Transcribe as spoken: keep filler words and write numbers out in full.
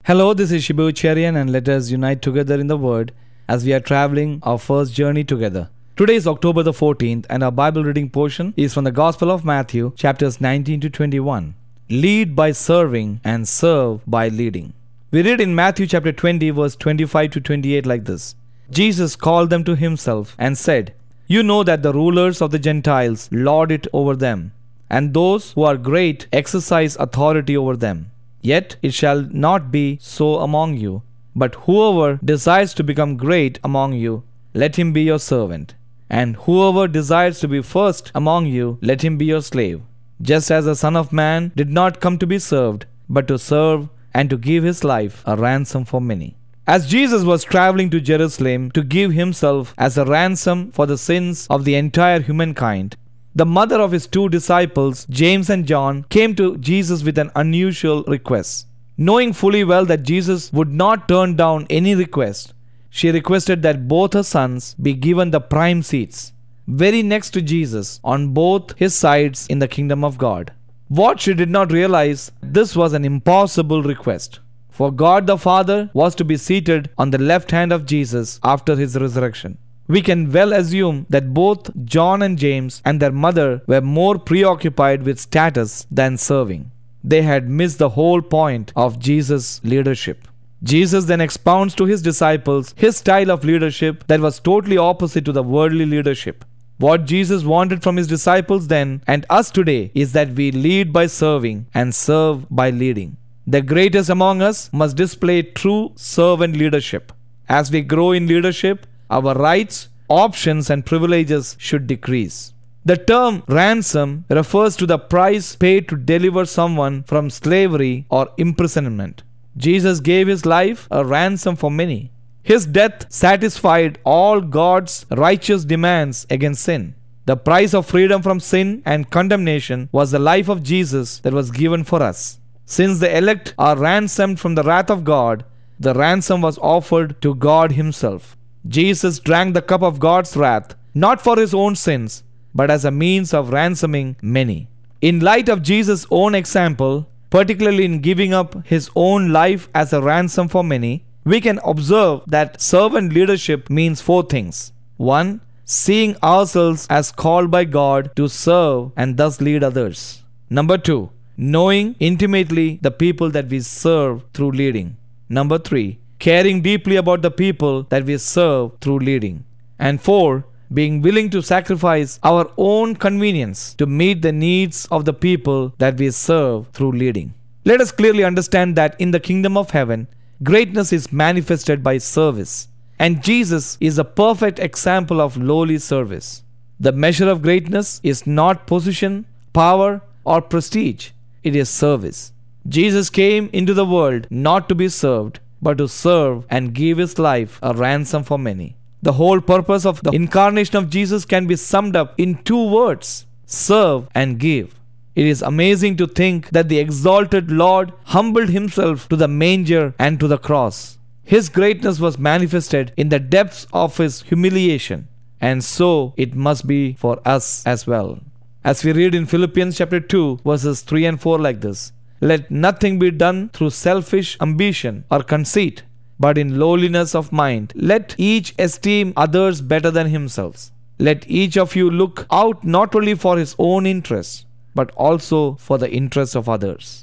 Hello, this is Shibu Cherian, and let us unite together in the Word as we are traveling our first journey together. Today is October the fourteenth, and our Bible reading portion is from the Gospel of Matthew, chapters nineteen to twenty-one. Lead by serving and serve by leading. We read in Matthew chapter twenty, verse twenty-five to twenty-eight like this. Jesus called them to himself and said, "You know that the rulers of the Gentiles lord it over them, and those who are great exercise authority over them. Yet it shall not be so among you. But whoever desires to become great among you, let him be your servant. And whoever desires to be first among you, let him be your slave. Just as the Son of Man did not come to be served, but to serve and to give his life a ransom for many." As Jesus was traveling to Jerusalem to give himself as a ransom for the sins of the entire humankind, the mother of his two disciples, James and John, came to Jesus with an unusual request. Knowing fully well that Jesus would not turn down any request, she requested that both her sons be given the prime seats, very next to Jesus, on both his sides in the kingdom of God. What she did not realize, this was an impossible request. For God the Father was to be seated on the left hand of Jesus after his resurrection. We can well assume that both John and James and their mother were more preoccupied with status than serving. They had missed the whole point of Jesus' leadership. Jesus then expounds to his disciples his style of leadership that was totally opposite to the worldly leadership. What Jesus wanted from his disciples then and us today is that we lead by serving and serve by leading. The greatest among us must display true servant leadership. As we grow in leadership, our rights, options, and privileges should decrease. The term ransom refers to the price paid to deliver someone from slavery or imprisonment. Jesus gave his life a ransom for many. His death satisfied all God's righteous demands against sin. The price of freedom from sin and condemnation was the life of Jesus that was given for us. Since the elect are ransomed from the wrath of God, the ransom was offered to God himself. Jesus drank the cup of God's wrath, not for his own sins, but as a means of ransoming many. In light of Jesus' own example, particularly in giving up his own life as a ransom for many, we can observe that servant leadership means four things. One, seeing ourselves as called by God to serve and thus lead others. Number two, knowing intimately the people that we serve through leading. Number three, caring deeply about the people that we serve through leading. And four, being willing to sacrifice our own convenience to meet the needs of the people that we serve through leading. Let us clearly understand that in the kingdom of heaven, greatness is manifested by service. And Jesus is a perfect example of lowly service. The measure of greatness is not position, power, or prestige. It is service. Jesus came into the world not to be served, but to serve and give his life a ransom for many. The whole purpose of the incarnation of Jesus can be summed up in two words: serve and give. It is amazing to think that the exalted Lord humbled himself to the manger and to the cross. His greatness was manifested in the depths of his humiliation, and so it must be for us as well. As we read in Philippians chapter two, verses three and four like this: "Let nothing be done through selfish ambition or conceit, but in lowliness of mind, let each esteem others better than himself. Let each of you look out not only for his own interests, but also for the interests of others."